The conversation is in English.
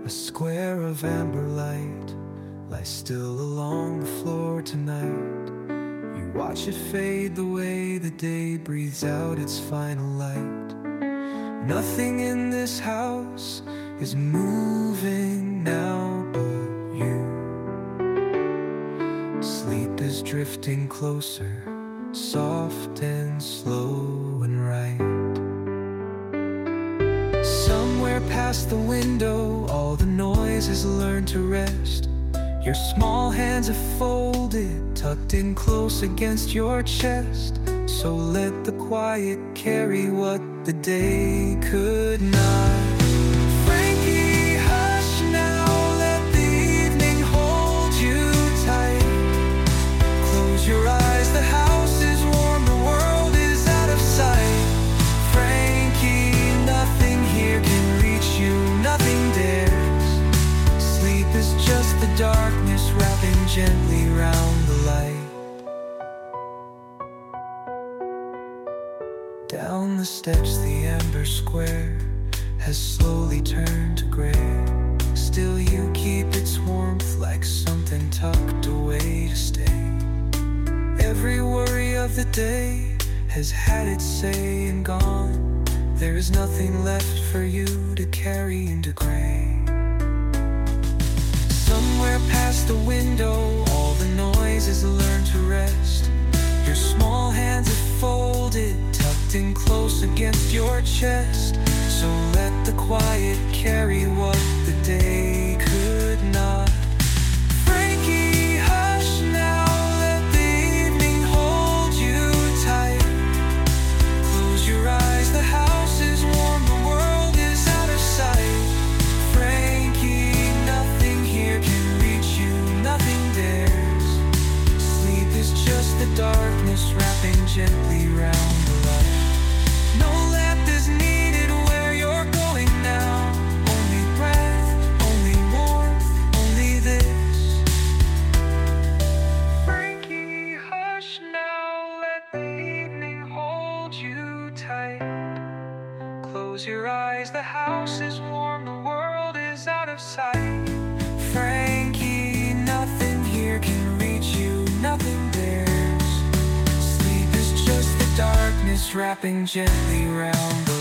A square of amber light lies still along the floor tonight. You watch it fade the way the day breathes out its final light. Nothing in this house is moving now but you. Sleep is drifting closer, soft and slow and right. Somewhere past the window, all the noise has learned to rest. Your small hands are folded, tucked in close against your chest. So let the quiet carry what the day could not. Frankie, hush now, let the evening hold you tight. Close your eyes, the house is warm, the world is out of sight. Frankie, nothing here can reach you, nothing dares. Sleep is just the darkness wrapping gently round the light. Down the steps the amber square has slowly turned to gray. Still you keep its warmth like something tucked away to stay. Every worry of the day has had its say and gone. There is nothing left for you to carry into gray. Somewhere past the window, all the noise has learned to rest. Your small hands are folded, tucked in close against your chest. So let the quiet carry what the day could not. Frankie, hush now, let the evening hold you tight. Close your eyes, the house is warm, the world is out of sight. Frankie, nothing here can reach you, nothing dares. Sleep is just the darkness wrapping gently round the light. No lamp is needed where you're going now. Only breath, only warmth, only this. Frankie, hush now, let the evening hold you tight. Close your eyes, the house is warm, the world is out of sight. Frankie, nothing here can reach you, nothing dares. Sleep is just the darkness wrapping gently round the